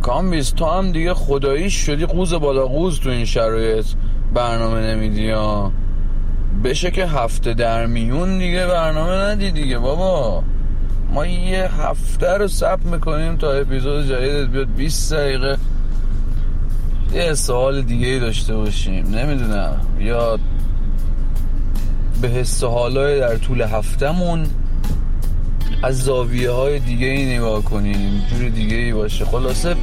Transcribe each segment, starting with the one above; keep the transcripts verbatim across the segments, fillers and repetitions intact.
کامبیز تو هم دیگه خداییش شدی قوز بالا قوز تو این شرایط برنامه نمیدی ها. بشه که هفته در میون دیگه برنامه ندی دیگه بابا. ما یه هفته رو ثبت میکنیم تا اپیزود جدیدت بیاد بیست دقیقه یه سوال دیگه ای داشته باشیم، نمیدونم، یا به حس و حالای در طول هفتمون از زاویه های دیگه ای نگاه کنیم، جور دیگه ای باشه. خلاصه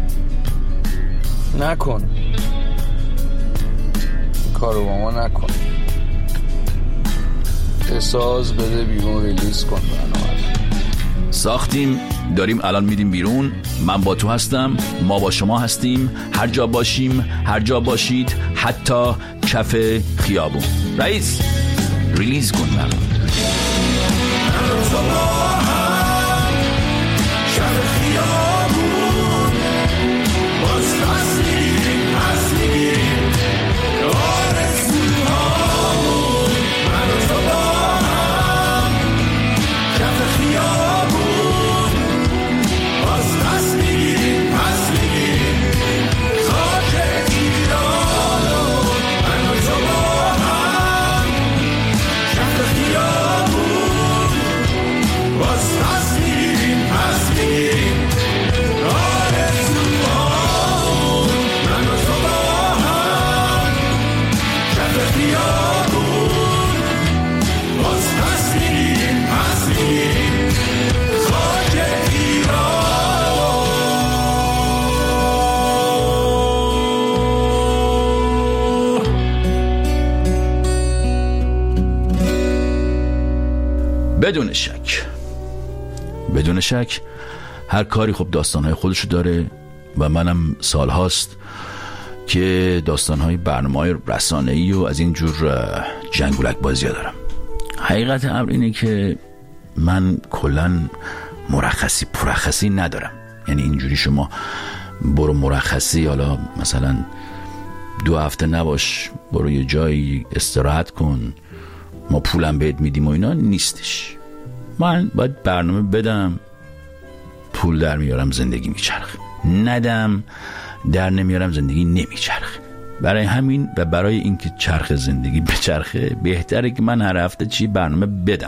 نکن کارو با ما نکن، احساس بده بیرون، ریلیز کن برنامه. ساختیم، داریم الان میدیم بیرون. من با تو هستم، ما با شما هستیم، هر جا باشیم، هر جا باشید، حتی کف خیابون. رئیس ریلیز کن برنامه. بدون شک بدون شک هر کاری خب داستانهای خودشو داره و منم سال هاست که داستانهای برنامه‌های رسانه‌ای و از این جور جنگولک بازی ها دارم. حقیقت امر اینه که من کلن مرخصی پرخصی ندارم. یعنی اینجوری شما برو مرخصی، حالا مثلا دو هفته نباش، برو یه جایی استراحت کن، ما پولم بهت میدیم و اینا نیستش. من باید برنامه بدم، پول در میارم، زندگی میچرخه. ندم، در نمیارم، زندگی نمیچرخه. برای همین و برای اینکه چرخ زندگی بچرخه بهتره که من هر هفته چی برنامه بدم.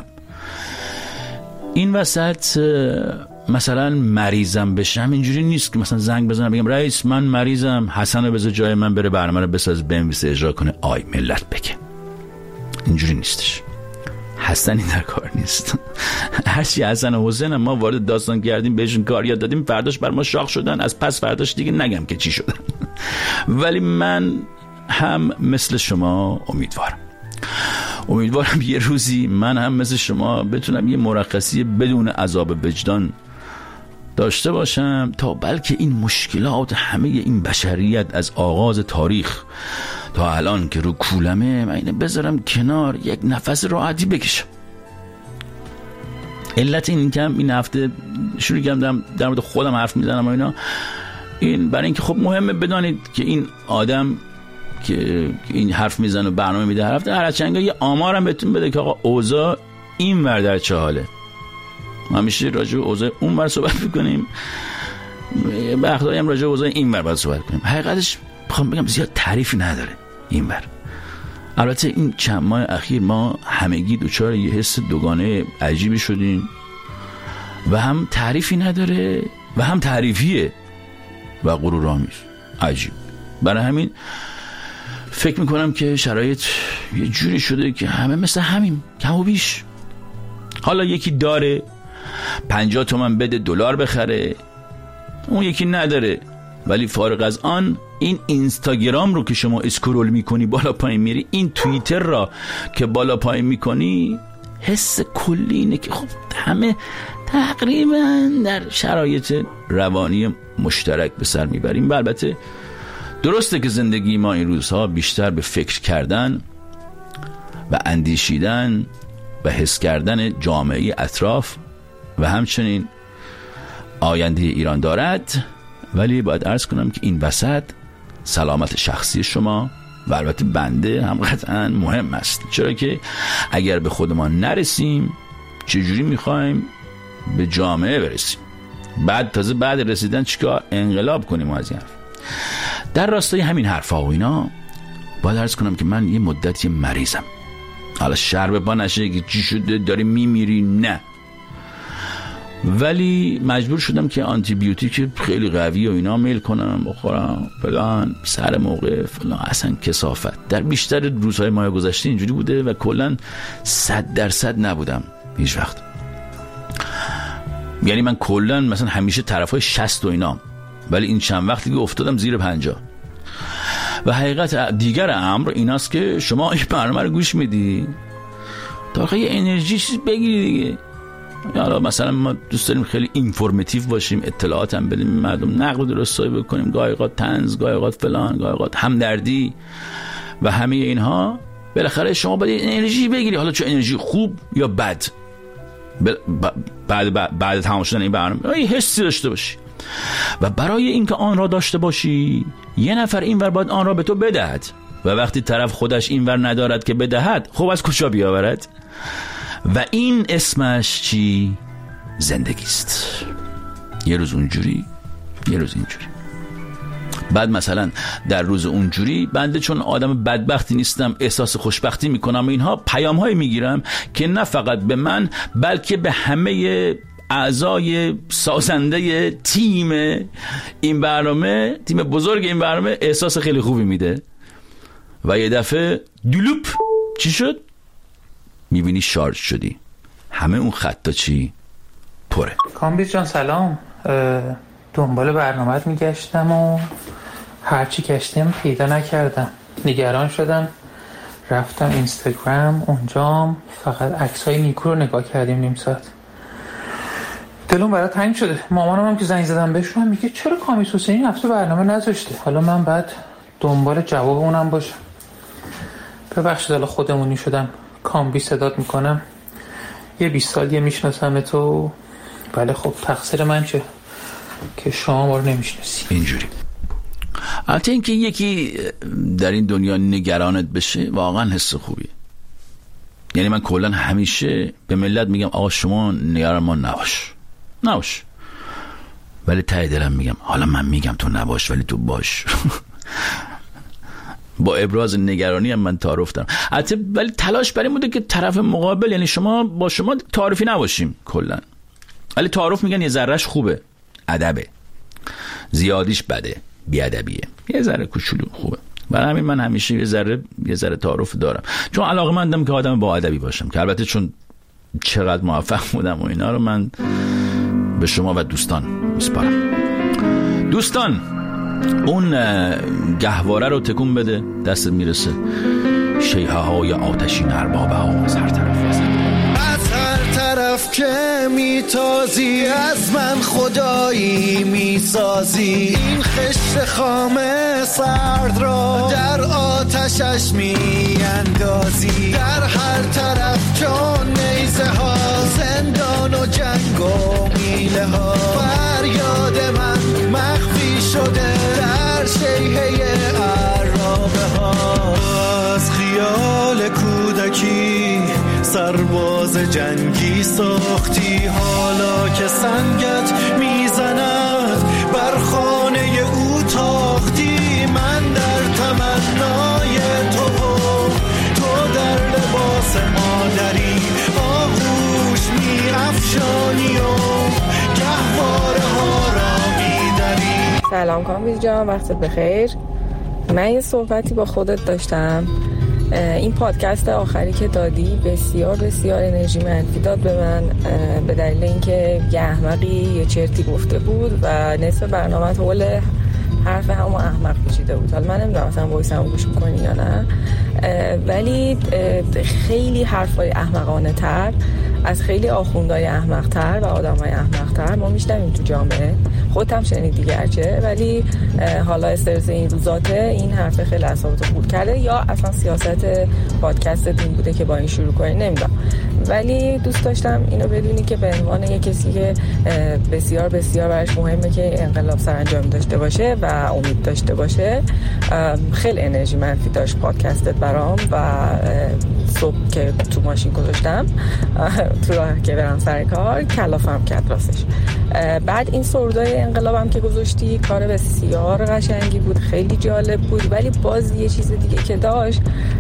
این وسط مثلا مریضم بشم اینجوری نیست که مثلا زنگ بزنم بگم رئیس من مریضم، حسن رو بذار جای من بره برنامه رو بساز بنویسه اجرا کنه آی ملت بگه. اینجوری نیستش. حسنی در کار نیست. هرچی حسن و حسین ما وارد داستان کردیم، بهشون کار یاد دادیم، فرداش بر ما شاخ شدن، از پس فرداش دیگه نگم که چی شدن. ولی من هم مثل شما امیدوارم امیدوارم یه روزی من هم مثل شما بتونم یه مرخصی بدون عذاب وجدان داشته باشم، تا بلکه این مشکلات همه این بشریت از آغاز تاریخ تا الان که رو کولمه من اینو بذارم کنار، یک نفس راحتی بکشم. علت این که این هفته شروع کردم در مورد خودم حرف میزنم و اینا، این برای اینکه خب مهمه بدانید که این آدم که این حرف میزنه و برنامه میده هر هفته، هر از چنگا یه آمارم بهتون بده که آقا اوضاع این ور در چه حاله. ما همیشه راجع به اوضاع اون ور صحبت میکنیم، وقتایی هم راجع به اوضاع این ور باید صحبت کنیم. حقیقتش بخوام بگم زیاد تعریفی نداره این ور. البته این چند ماه اخیر ما همگی دوچار یه حس دوگانه عجیبی شدیم و هم تعریفی نداره و هم تعریفیه و غرورآمیز عجیب. برای همین فکر میکنم که شرایط یه جوری شده که همه مثل همین کم و بیش. حالا یکی داره پنجاه تومن بده دلار بخره، اون یکی نداره. ولی فارغ از آن این اینستاگرام رو که شما اسکرول میکنی بالا پایین میری، این توییتر را که بالا پایین میکنی، حس کلی اینه که خب همه تقریبا در شرایط روانی مشترک به سر میبریم. البته درسته که زندگی ما این روزها بیشتر به فکر کردن و اندیشیدن و حس کردن جامعه اطراف و همچنین آینده ایران دارد، ولی باید عرض کنم که این وسط سلامت شخصی شما و البته بنده هم قطعا مهم است. چرا که اگر به خودمان نرسیم چجوری میخوایم به جامعه برسیم؟ بعد تازه بعد رسیدن چیکار؟ انقلاب کنیم از این حرف. در راستای همین حرفا و اینا باید عرض کنم که من یه مدتی مریضم. حالا شر به پا نشه که چی شده داری میمیری، نه، ولی مجبور شدم که آنتی بیوتیک خیلی قوی و اینا میل کنم بخورم فلان سر موقع فلان. اصلا کثافت. در بیشتر روزهای ماه گذشته اینجوری بوده و کلا صد درصد نبودم هیچ وقت. یعنی من کلا مثلا همیشه طرفای شصت و اینا، ولی این چند وقتی که افتادم زیر پنجاه. و حقیقت دیگر امر ایناست که شما این برنامه رو گوش میدی تا یه انرژی چیز بگیری دیگه. حالا مثلا ما دوست داریم خیلی اینفورماتیو باشیم، اطلاعات هم بدیم مردم، نقد و درستایی بکنیم، گاهی اوقات طنز، گاهی اوقات فلان، گاهی اوقات همدردی و همه اینها. بالاخره شما باید انرژی بگیری، حالا چه انرژی خوب یا بد. بعد بعد, بعد تمام شدن این برنامه یه حسی داشته باشی و برای اینکه آن را داشته باشی یه نفر اینور باید آن را به تو بدهد و وقتی طرف خودش اینور ندارد که بدهد، خب از کجا بیاورد؟ و این اسمش چی؟ زندگیست. یه روز اونجوری، یه روز اینجوری. بعد مثلا در روز اونجوری بنده چون آدم بدبختی نیستم احساس خوشبختی میکنم و اینها، پیام های میگیرم که نه فقط به من بلکه به همه اعضای سازنده تیم این برنامه، تیم بزرگ این برنامه، احساس خیلی خوبی میده. و یه دفعه دلوپ چی شد؟ میبینی شارژ شدی، همه اون خطا چی؟ پره. کامبیز جان سلام. دنبال برنامه‌ات میگشتم و هرچی گشتم پیدا نکردم، نگران شدم، رفتم اینستاگرام، اونجام فقط عکسای نیکو رو نگاه کردیم نیم ساعت. دلم برات تنگ شده. مامانم هم که زنگ زدم بهشون میگه چرا کامیز حسینی هفته برنامه نذاشته. حالا من بعد دنبال جواب اونم باشم. ببخشید حالا خودمونی شدم، کامبی صدات میکنم، یه بیست سالیه میشناسم تو. بله خب تقصیر من چه که شما ما رو نمیشناسی. اینجوری البته اینکه یکی در این دنیا نگرانت بشه واقعا حس خوبیه. یعنی من کلا همیشه به ملت میگم آقا شما نگران ما نباش نباش، ولی ته دلم میگم حالا من میگم تو نباش ولی تو باش. با ابراز نگرانی هم من تعارف دارم البته، ولی تلاش برای بوده که طرف مقابل، یعنی شما با شما تعارفی نباشیم کلا، ولی تعارف میگن یه ذرهش خوبه، ادبه، زیادیش بده، بیادبیه، یه ذره کوچولو خوبه. برای همین من همیشه یه ذره یه ذره تعارف دارم، چون علاقه‌مندم که آدم با ادبی باشم، که البته چون چقدر موفق بودم و اینا رو من به شما و دوستان میسپارم. دوستان اون گهواره رو تکون بده، دستت میرسه. شیهه های آتشین ارباب ها از هر طرف از هر طرف که میتازی، از من خدایی میسازی. این خشت خام سرد را در آتشش میاندازی. در هر طرف چون نیزه ها، زندان و جنگ و میله ها. فریاد من مخفی شده در شیهه عرابه ها. از خیال کودکی سرباز جنگی ساختی، حالا که سنگت میزند بر خانه او تاختی. من در تمنای تو، تو در لباس مادری، آغوش می افشانی و گهواره ها را میدری. سلام کامبیز جان، وقتت بخیر. من یه صحبتی با خودت داشتم. این پادکست آخری که دادی بسیار بسیار انرژی منفی داد به من، به دلیل اینکه یه احمقی یه چرتی گفته بود و نصف برنامه حول حرف همون احمق پیچیده بود. حالا من نمیدونم مثلا وایس همون گوش میکنی یا نه، ولی خیلی حرفای احمقانه تر از خیلی آخوندهای احمق تر و آدمای احمق تر ما میشنویم تو جامعه. خودت هم شنیدی گرچه، ولی حالا استرس این روزاته این حرف خیلی اعصابتو خورد کرده، یا اصلا سیاست پادکست این بوده که با این شروع کنی نمیدونم. ولی دوست داشتم اینو بدونی که به عنوان یک کسی که بسیار بسیار براش مهمه که انقلاب سرانجام داشته باشه و امید داشته باشه، خیلی انرژی منفی داشت پادکستت برام و صبح که تو ماشین گذاشتم تو راه که برم سر کار کلافم کرد راستش. بعد این سردای انقلابم که گذاشتی کار بسیار قشنگی بود، خیلی جالب بود، ولی باز یه چیز دیگه که داشت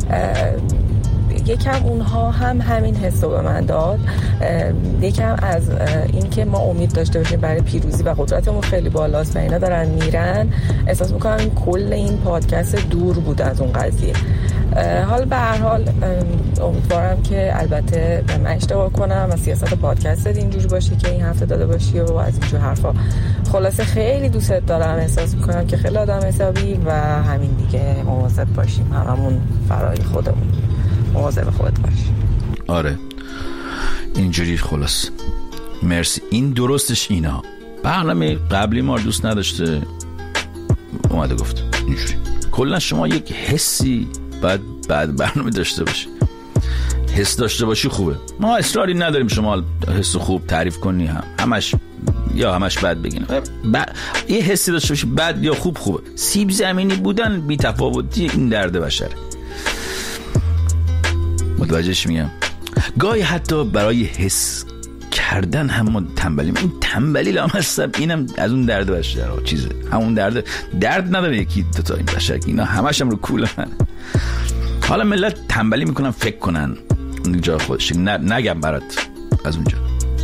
یکم اونها هم همین حسو به من داد، یکم از این که ما امید داشته باشیم برای پیروزی و قدرتمون خیلی بالاست و اینا دارن میرن، احساس میکنم این کل این پادکست دور بود از اون قضیه. حال به هر حال امیدوارم که البته من اشتباه کنم و سیاست پادکست اینجوری باشه که این هفته داده باشی و از اینجور حرفا. خلاصه خیلی دوست دارم، احساس میکنم که خیلی آدم حسابی و همین دیگه مواظب باشیم، هممون فرای خودمون مواظب خودت باش. آره اینجوری. خلاص مرسی. این درستش اینا برنامه قبلی ما دوست نداشته اومده گفت اینجوری. کلا شما یک حسی بعد بعد برنامه داشته باشی، حس داشته باشی خوبه. ما اصراری نداریم شما حس خوب تعریف کنی، هم همش یا همش بد بگین. ب... یه حسی داشته باشی بد یا خوب خوبه. سیب زمینی بودن بی تفاوتی این درد بشره. متوجهش میگم. گاهی حتی برای حس کردن هم ما تنبلیم. این تنبلی لامصب اینم از اون درد بشره چیزه. همون درد درد نداره یکی دو تا این بشر اینا همش هم رو کوله من. حالا ملت تنبلی میکنن فکر کنن اونجا خودش نگم برات از اونجا.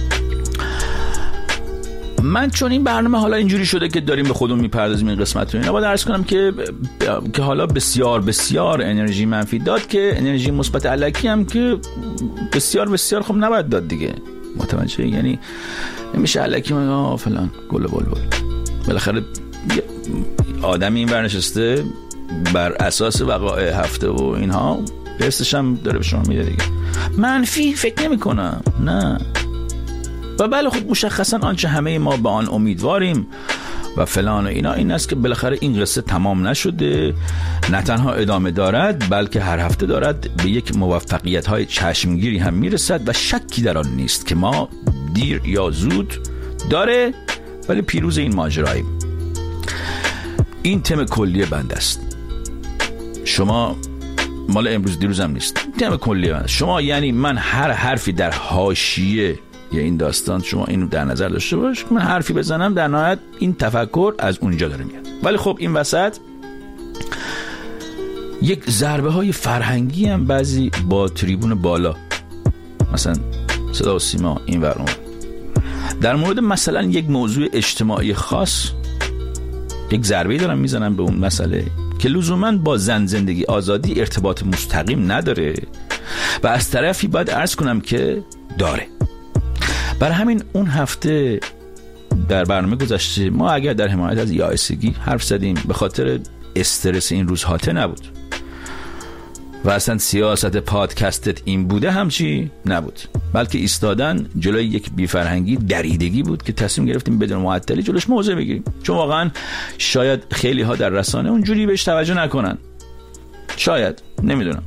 من چون این برنامه حالا اینجوری شده که داریم به خودمون میپردازیم این قسمت رو، اینا باید عرض کنم که که حالا بسیار بسیار انرژی منفی داد که انرژی مثبت الکی هم که بسیار بسیار خب نباید داد دیگه. متوجه؟ یعنی نمیشه الکی ما فلان گل بلبل. بالاخره آدمی این برنشسته بر اساس وقایع هفته و اینها حسش هم داره به شما میده دیگه. منفی فکر نمی کنم، نه. و بله خب مشخصا آنچه همه ما به آن امیدواریم و فلان و اینا این است که بالاخره این قصه تمام نشده، نه تنها ادامه دارد بلکه هر هفته دارد به یک موفقیت های چشمگیری هم میرسد و شکی در آن نیست که ما دیر یا زود داره ولی پیروز این ماجراییم. این تم کلی بنده است. شما مال امروز دیروز هم نیست. تم کلی بنده. شما یعنی من هر حرفی در حاشیه یا این داستان شما اینو در نظر داشته باش، من حرفی بزنم در نهایت این تفکر از اونجا داره میاد. ولی خب این وسط یک ضربه های فرهنگی هم بعضی با تریبون بالا مثلا صدا و سیما این ور اون در مورد مثلا یک موضوع اجتماعی خاص یک ضربه‌ای دارن میزنن به اون مسئله که لزوماً با زن زندگی آزادی ارتباط مستقیم نداره و از طرفی باید عرض کنم که داره. برای همین اون هفته در برنامه گذشته ما اگر در حمایت از یائسگی حرف زدیم به خاطر استرس این روزهاته نبود و اصلا سیاست پادکستت این بوده همچی نبود، بلکه ایستادن جلوی یک بیفرهنگی دریدگی بود که تصمیم گرفتیم بدون معطلی جلوش موضع بگیریم. چون واقعا شاید خیلی ها در رسانه اونجوری بهش توجه نکنن، شاید، نمیدونم،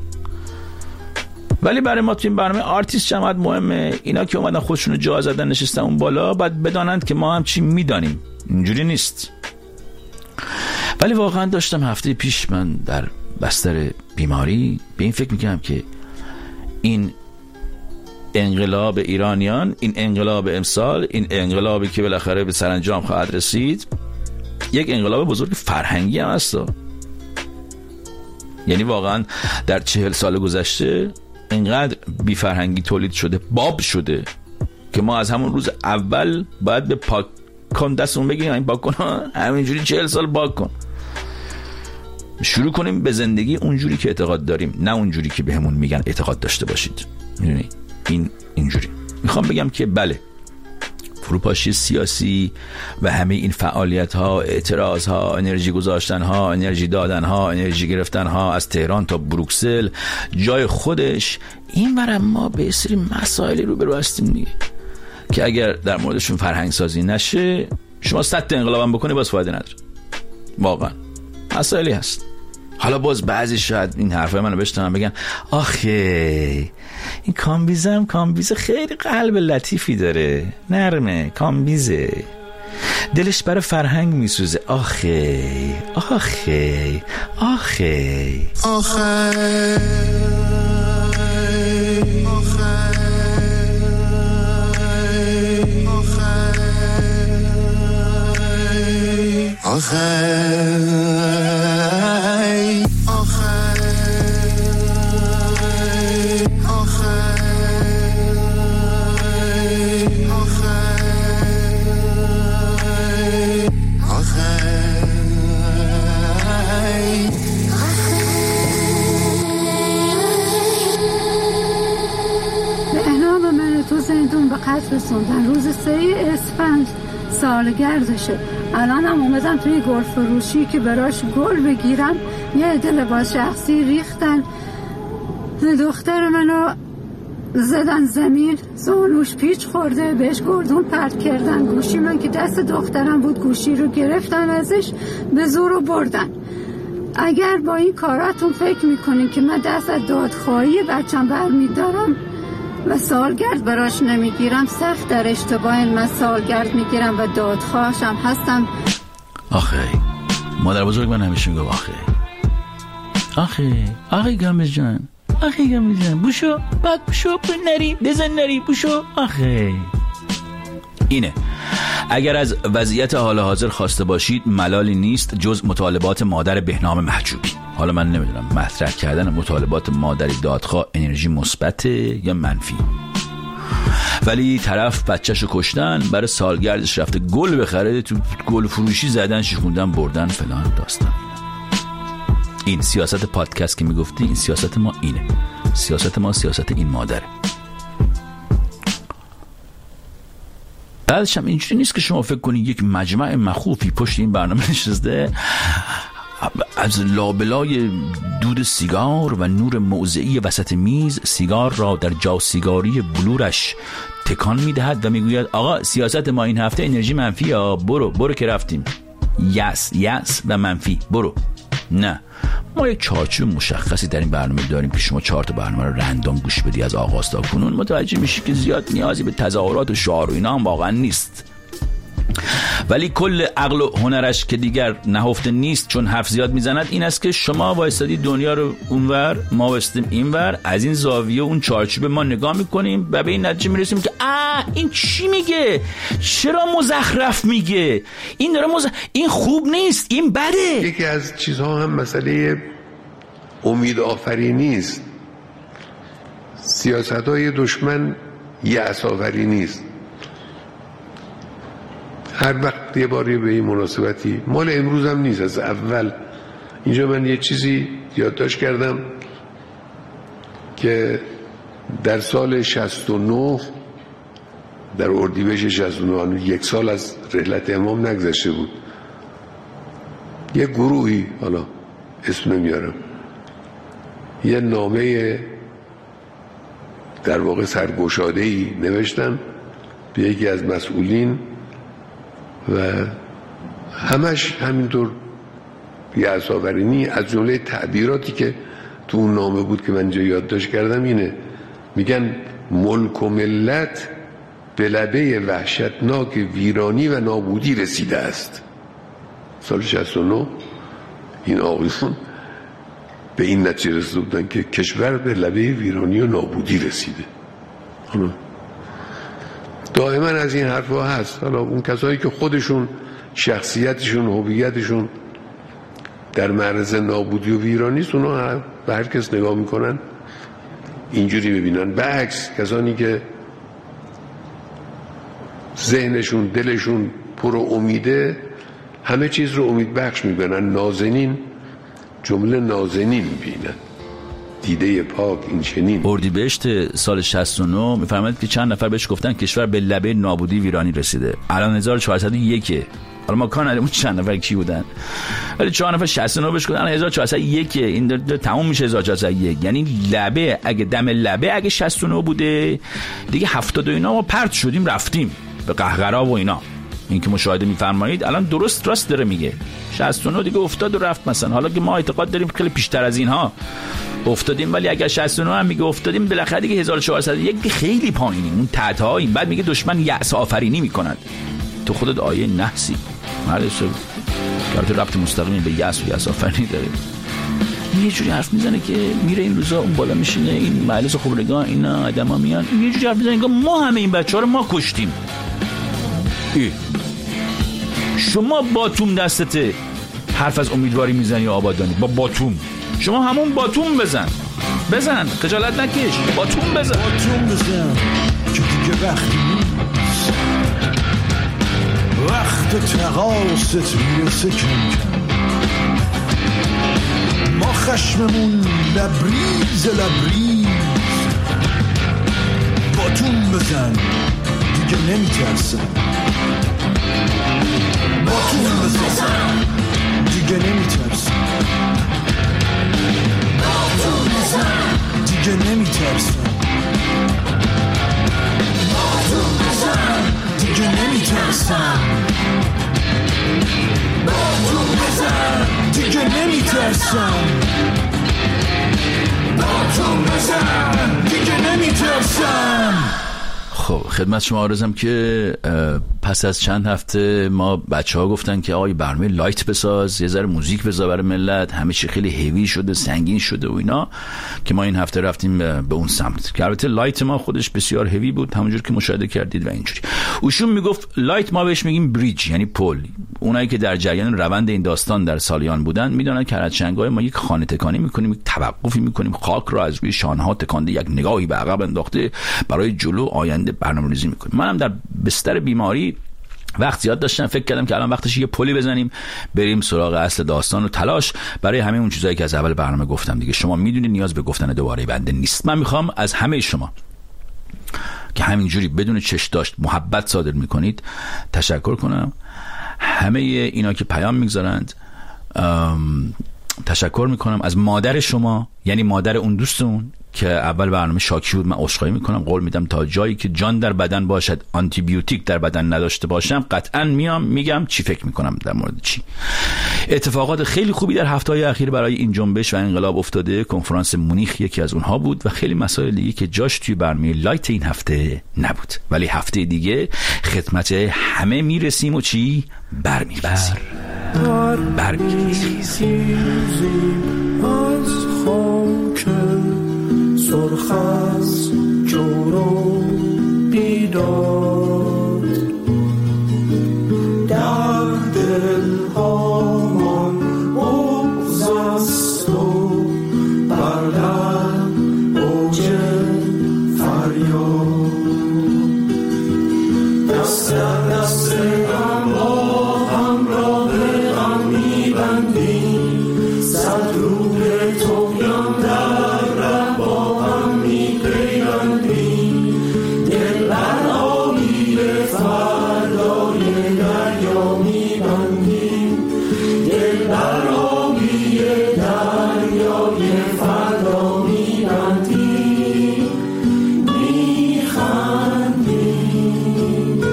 ولی برای ما تو این برنامه آرتیست جماعت مهمه. اینا که اومدن خودشونو جا زدن نشستن اون بالا باید بدانند که ما هم چی میدانیم، اینجوری نیست. ولی واقعا داشتم هفته پیش من در بستر بیماری به این فکر میکنم که این انقلاب ایرانیان، این انقلاب امسال، این انقلابی که بالاخره به سرانجام خواهد رسید یک انقلاب بزرگ فرهنگی هم هست. یعنی واقعا در چهل سال گذشته اینقدر بی فرهنگی تولید شده، باب شده که ما از همون روز اول باید به پاک کن دستمون بگیریم این پاک کن، همینجوری چهل سال پاک کن، شروع کنیم به زندگی اونجوری که اعتقاد داریم، نه اونجوری که بهمون میگن اعتقاد داشته باشید. میدونی این اینجوری میخوام بگم که بله فروپاشی سیاسی و همه این فعالیت ها، اعتراض ها، انرژی گذاشتن ها، انرژی دادن ها، انرژی گرفتن ها از تهران تا بروکسل جای خودش، این ورم ما به سری مسائلی رو برو هستیم دیگه که اگر در موردشون فرهنگ سازی نشه شما صد تا انقلابم بکنی باز فایده نداره. واقعا مسائلی هست. حالا باز بعضی شاید این حرفای منو بشنون بگن آخه این کامبیزم کامبیزه خیلی قلب لطیفی داره، نرمه، کامبیزه، دلش برای فرهنگ میسوزه. آخه آخه آخه آخه قصد رسوندن روز سه اسفند سالگردشه. الان هم اومدم توی گل فروشی که براش گل بگیرم، یه عده لباس شخصی ریختن، دختر منو زدن زمین، زانوش پیچ خورده، بهش گردون پرت کردن. گوشی من که دست دخترم بود گوشی رو گرفتن ازش به زور رو بردن. اگر با این کاراتون فکر میکنین که من دست از دادخواهی بچم برمیدارم و سالگرد براش نمیگیرم، سخت در اشتباه. من سالگرد میگیرم و دادخواهشم هستم. آخه مادر بزرگ من همیشه میگه آخه آخه آخه گامز جان، آخه گامز جان بوشو بک بوشو نری بزن نری بوشو. آخه اینه. اگر از وضعیت حال حاضر خواسته باشید ملالی نیست جز مطالبات مادر بهنام محجوبی. حالا من نمیدونم مطرح کردن مطالبات مادری دادخواه انرژی مثبت یا منفی، ولی طرف بچه‌شو کشتن، برای سالگردش رفته گل بخره، تو گل فروشی زدن شیخوندن بردن فلان داستان. این سیاست پادکست که میگفتی، این سیاست ما اینه. سیاست ما سیاست این مادره. بعدش هم اینجوری نیست که شما فکر کنید یک مجمع مخوفی پشت این برنامه نشسته از لابلای دود سیگار و نور موضعی وسط میز سیگار را در جا سیگاری بلورش تکان میدهد و میگوید آقا سیاست ما این هفته انرژی منفی ها، برو برو که رفتیم، یس یس و منفی برو. نه، ما یک چارچوب مشخصی در این برنامه داریم که شما چهار تا برنامه رو رندوم گوش بدی از آغاز تا کنون متوجه میشی که زیاد نیازی به تظاهرات و شعار و اینا هم واقعا نیست. ولی کل عقل و هنرش که دیگر نهفته نیست چون حرف زیاد میزند این است که شما وایستادی دنیا رو اونور، ما وایستیم اینور، از این زاویه اون چارچوب ما نگاه میکنیم و به این نتیجه میرسیم که آه این چی میگه، چرا مزخرف میگه، این داره مز... این خوب نیست، این بده. یکی از چیزها هم مسئله امید آفرینی است. سیاست‌های دشمن یأس آفرینی است. هر وقت یه باری به این مناسبتی، مال امروز هم نیست، از اول اینجا من یه چیزی یادداشت کردم که در سال شصت و نه در اردیبهشت شصت و نه، یک سال از رحلت امام نگذشته بود، یه گروهی، حالا اسم نمیارم، یه نامه در واقع سرگشاده‌ای نوشتن به یکی از مسئولین و همش همینطور یأس آورینی. از جمله تعبیراتی که تو اون نامه بود که من جا یادداشت کردم اینه، میگن ملک و ملت به لبه وحشتناک ویرانی و نابودی رسیده است. سال شصت و نه این آقایون به این نتیجه رسیده بودن که کشور به لبه ویرانی و نابودی رسیده. حالا دائما از این حرفا هست. حالا اون کسایی که خودشون شخصیتشون هویتشون در معرض نابودی و ویرانی است، اونا به هر کس نگاه میکنن اینجوری ببینن. برعکس کسانی که ذهنشون دلشون پر امیده همه چیز رو امید بخش میبینن. نازنین جمله نازنین بینن، دیده پاک این چنین. اردیبهشت سال شصت و نه میفرماید که چند نفر بهش گفتن کشور به لبه نابودی ویرانی رسیده. الان هزار و چهارصد و یک. حالا ما کار نداریم چند نفر کی بودن، ولی چهار نفر شصت و نه بهش گفتن الان هزار و چهارصد و یک، این در در تموم میشه هزار و چهارصد و یک. یعنی لبه، اگه دم لبه اگه شصت و نه بوده دیگه هفتاد و اینا ما پرت شدیم رفتیم به قهقرا و اینا. این که مشاهده می‌فرمایید الان درست راست داره میگه. شصت و نه دیگه افتاد و رفت مثلا. حالا که ما اعتقاد داریم خیلی بیشتر از اینها افتادیم، ولی اگر شصت و نه هم میگه افتادیم، بالاخره دیگه هزار و چهارصد و یک خیلی پایینیم، اون تحت‌هاییم. بعد میگه دشمن یأس آفرینی میکند. تو خودت آیه نحسی مرد که ربط مستقیمی به یأس و یأس آفرینی داره. یه جوری حرف میزنه که میره این روزا اون بالا میشینه، این مجلس خبرگان اینا آدما میان یه جوری حرف میزنه که ما همه این بچه‌ها رو ما کشتیم. ای. شما باتوم دستته حرف از امیدواری میزنی آبادانی با باتوم. شما همون باتوم بزن بزن خجالت نکش، باتوم بزن باتوم بزن که دیگه وقتی نیست، وقت تقاست میرسه کم کم. ما خشممون لبریز لبریز، باتوم بزن دیگه نمیترسم، باتوم بزن دیگه نمیترسم، باتوم بزن دیگه نمیترسم، باتوم بزن دیگه نمیترسم، باتوم بزن دیگه نمیترسم، باتوم بزن دیگه نمیترسم. خب خدمت شما عرضم که پس از چند هفته ما بچه ها گفتن که آقای برنامه لایت بساز، یه ذره موزیک بذار برای ملت، همه چی خیلی هیوی شده سنگین شده و اینا، که ما این هفته رفتیم به اون سمت که البته لایت ما خودش بسیار هیوی بود همونجور که مشاهده کردید و اینجوری. اوشون میگفت لایت ما بهش میگیم بریج یعنی پل. اونایی که در جریان روند این داستان در سالیان بودن میدونن که از چنگای ما یک خانه تکانی میکنیم، یک توقفی میکنیم، خاک رو از روی شانها تکانده، یک نگاهی به عقب انداخته، برای جلو آینده برنامه‌ریزی میکنیم. منم در بستر بیماری وقت زیاد داشتم، فکر کردم که الان وقتش یه پلی بزنیم بریم سراغ اصل داستان و تلاش برای همه اون چیزایی که از اول برنامه گفتم دیگه. شما میدونید نیاز به گفتن دوباره بنده نیست. من میخوام از همه شما که همینجوری بدون چش داشت محبت صادر میکنید تشکر کنم. همه اینا که پیام میگذارند تشکر میکنم. از مادر شما یعنی مادر اون دوستمون که اول برنامه شاکی بود، من عذرخواهی میکنم. قول میدم تا جایی که جان در بدن باشد آنتی بیوتیک در بدن نداشته باشم قطعا میام میگم چی فکر میکنم در مورد چی. اتفاقات خیلی خوبی در هفته‌های اخیر برای این جنبش و انقلاب افتاده. کنفرانس مونیخ یکی از اونها بود و خیلی مسائل دیگه که جاش توی برنامه لایت این هفته نبود، ولی هفته دیگه خدمت همه میرسیم و چی برمی‌رسیم برمی‌رسیم از خاک سرخ از جور و بیداد، در دل هامان بغض است و بر لب اوج فریاد، دست در دست هم با همراه غم می‌بندیم، صد رو به طغیان در ره با هم می‌پیوندیم، دل بر آبی فردای دریا می‌بندیم، دل بر آبی دریای فردا می‌بندیم، می‌خندیم.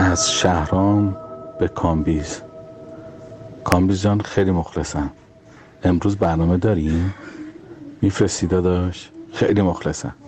از شهرام به کامبیز. کامبیز جان خیلی مخلصم. امروز برنامه داریم؟ میفرستی داداش؟ خیلی مخلصم.